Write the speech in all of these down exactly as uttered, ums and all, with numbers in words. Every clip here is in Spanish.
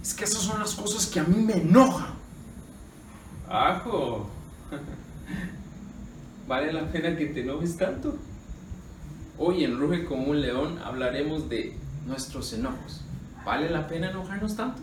Es que esas son las cosas que a mí me enojan. Ajo. ¿Vale la pena que te enojes tanto? Hoy en Ruge como un león hablaremos de nuestros enojos. ¿Vale la pena enojarnos tanto?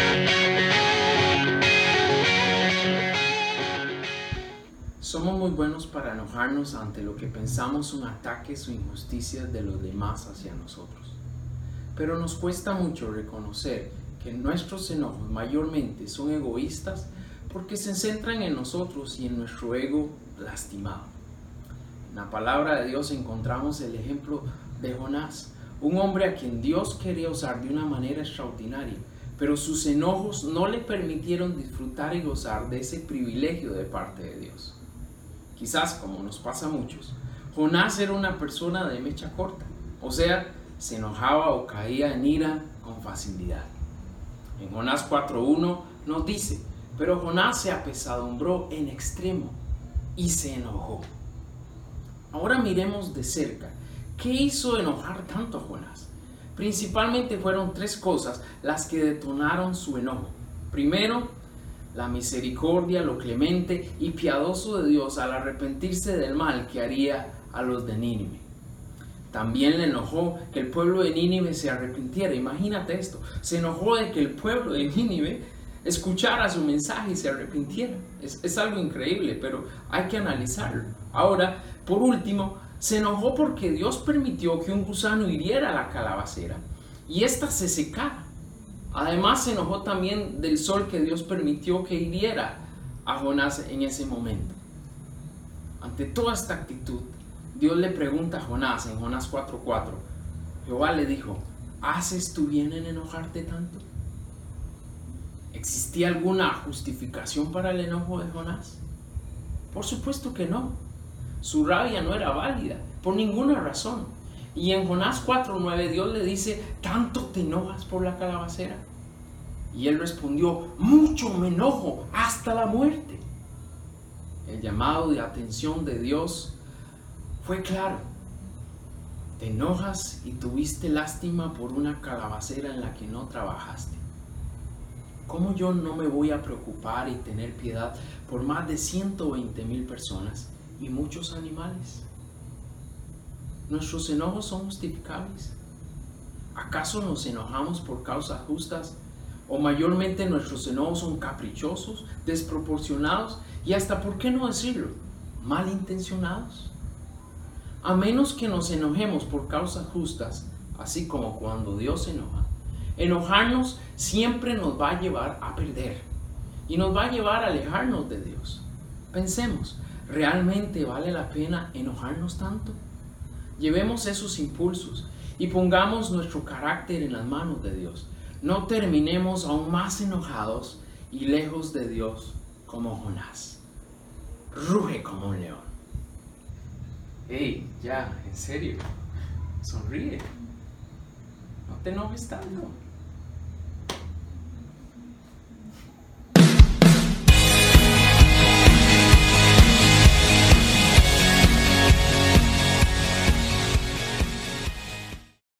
Somos muy buenos para enojarnos ante lo que pensamos son ataques o injusticias de los demás hacia nosotros. Pero nos cuesta mucho reconocer que nuestros enojos mayormente son egoístas porque se centran en nosotros y en nuestro ego lastimado. En la palabra de Dios encontramos el ejemplo de Jonás, un hombre a quien Dios quería usar de una manera extraordinaria, pero sus enojos no le permitieron disfrutar y gozar de ese privilegio de parte de Dios. Quizás, como nos pasa a muchos, Jonás era una persona de mecha corta, o sea, se enojaba o caía en ira con facilidad. En Jonás cuatro uno nos dice: pero Jonás se apesadumbró en extremo y se enojó. Ahora miremos de cerca, ¿qué hizo enojar tanto a Jonás? Principalmente fueron tres cosas las que detonaron su enojo. Primero, la misericordia, lo clemente y piadoso de Dios al arrepentirse del mal que haría a los de Nínive. También le enojó que el pueblo de Nínive se arrepintiera. Imagínate esto, se enojó de que el pueblo de Nínive escuchara su mensaje y se arrepintiera. Es, es algo increíble, pero hay que analizarlo. Ahora, por último, se enojó porque Dios permitió que un gusano hiriera la calabacera y ésta se secara. Además, se enojó también del sol que Dios permitió que hiriera a Jonás en ese momento. Ante toda esta actitud, Dios le pregunta a Jonás en Jonás cuatro cuatro. Jehová le dijo: ¿haces tú bien en enojarte tanto? ¿Existía alguna justificación para el enojo de Jonás? Por supuesto que no. Su rabia no era válida por ninguna razón. Y en Jonás cuatro nueve Dios le dice: ¿tanto te enojas por la calabacera? Y él respondió: mucho me enojo hasta la muerte. El llamado de atención de Dios fue claro. Te enojas y tuviste lástima por una calabacera en la que no trabajaste. ¿Cómo yo no me voy a preocupar y tener piedad por más de ciento veinte mil personas y muchos animales? ¿Nuestros enojos son justificables? ¿Acaso nos enojamos por causas justas? ¿O mayormente nuestros enojos son caprichosos, desproporcionados y hasta, por qué no decirlo, malintencionados? A menos que nos enojemos por causas justas, así como cuando Dios se enoja, enojarnos siempre nos va a llevar a perder y nos va a llevar a alejarnos de Dios. Pensemos, ¿realmente vale la pena enojarnos tanto? Llevemos esos impulsos y pongamos nuestro carácter en las manos de Dios. No terminemos aún más enojados y lejos de Dios como Jonás. Ruge como un león. Hey, ya, en serio, sonríe. No te enojes tanto.